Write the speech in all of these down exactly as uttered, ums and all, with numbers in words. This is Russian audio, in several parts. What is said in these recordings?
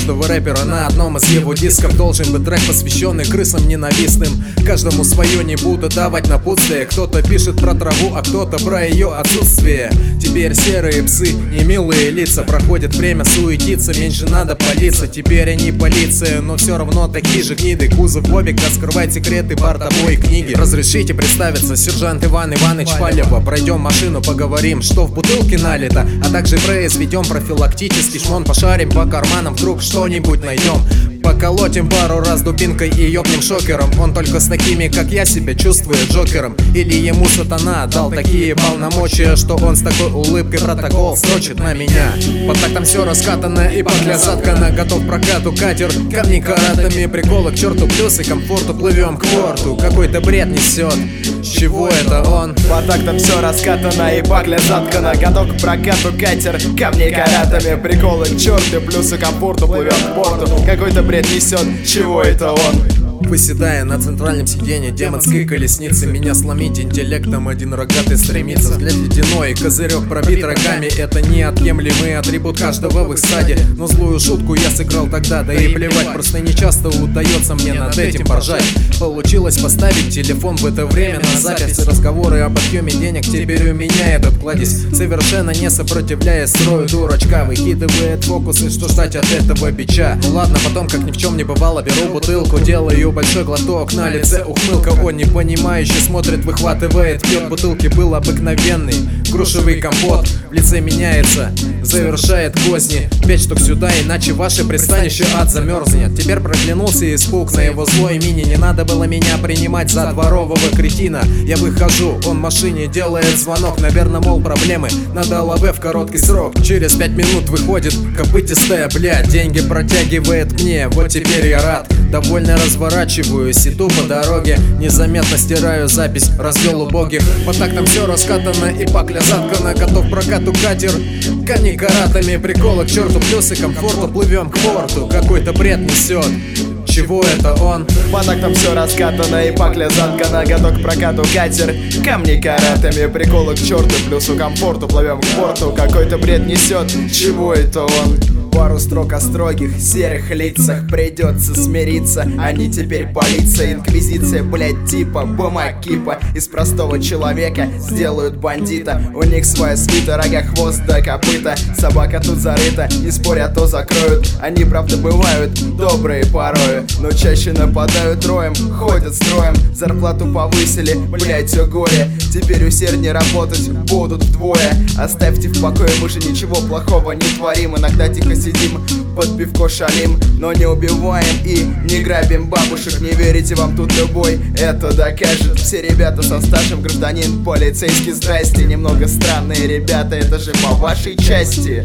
каждого рэпера на одном из его дисков должен быть трек, посвященный крысам ненавистным. Каждому свое, не буду давать напутствие. Кто-то пишет про траву, а кто-то про ее отсутствие. Теперь серые псы и милые лица. Проходит время, суетиться, меньше надо палиться. Теперь они полиция, но все равно такие же гниды. Кузов бобика скрывает секреты бортовой книги. Разрешите представиться, сержант Иван Иваныч Палева. Пройдем машину, поговорим, что в бутылке налито, а также произведем профилактический шмон. Пошарим по карманам, вдруг что-нибудь найдем. Поколотим пару раз дубинкой и ёбнем шокером. Он только с такими, как я, себя чувствует Джокером. Или ему сатана дал такие полномочия, что он с такой улыбкой протокол строчит на меня. По тактам все раскатано и пакля заткана. Готов к прокату катер, камни каратами. Приколы к черту, плюсы комфорту, плывем к порту. Какой-то бред несет, с чего это он? По тактам все раскатано и пакля заткана. Готов к прокату катер, камни каратами. Приколы к черту, плюсы комфорту, плывем к порту. Какой-то бред несет, чего это он? Выседая на центральном сиденье демонской колесницы, меня сломить интеллектом один рогатый стремится. Взгляд ледяной, козырек пробит рогами. Это неотъемлемый атрибут каждого в их стаде. Но злую шутку я сыграл тогда, да и плевать. Просто не часто удается мне над этим поржать. Получилось поставить телефон в это время на запись. Разговоры об отъеме денег теперь у меня этот кладезь. Совершенно не сопротивляясь строю дурачка, выкидывает фокусы, что ждать от этого бича. Ну ладно, потом как ни в чем не бывало, беру бутылку, делаю большой глоток, на лице ухмылка. Он непонимающе смотрит, выхватывает, пьет. Бутылки был обыкновенный грушевый компот. В лице меняется, завершает козни. Пять штук сюда, иначе ваше пристанище ад замерзнет. Теперь проглянулся испуг на его злой мини. Не надо было меня принимать за дворового кретина. Я выхожу, он в машине делает звонок. Наверное, мол, проблемы надо ЛВ в короткий срок. Через пять минут выходит копытистая, блядь, деньги протягивает мне. Вот теперь я рад, довольно разворачиваюсь, иду по дороге, незаметно стираю запись, раздел убогих. По тактам все раскатано и пакля заткана. Готов к прокату катер, камни каратами. Приколы к черту, плюсы комфорту, плывем к порту. Какой-то бред несет, чего это он? По тактам все раскатано и пакля заткана. Готов к прокату катер, камни каратами. Приколы к черту, плюсу комфорту, плывем к порту. Какой-то бред несет, чего это он? Пару строк о строгих, серых лицах придется смириться. Они теперь полиция, инквизиция, блять, типа бумаг-кипа. Из простого человека сделают бандита. У них своя свита, рога, хвост да копыта. Собака тут зарыта, не споря, то закроют. Они, правда, бывают добрые порою, но чаще нападают роем, ходят строем. Зарплату повысили, блять, все горе. Теперь усерднее работать будут вдвое. Оставьте в покое, мы же ничего плохого не творим. Иногда тихо сидим, под пивко шалим, но не убиваем и не грабим бабушек. Не верите, вам тут любой это докажет. Все ребята со стажем, гражданин полицейский, здрасте. Немного странные ребята, это же по вашей части.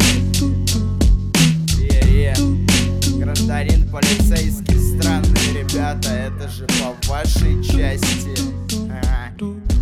Е-е. Гражданин полицейский, странные ребята, это же по вашей части. А-а.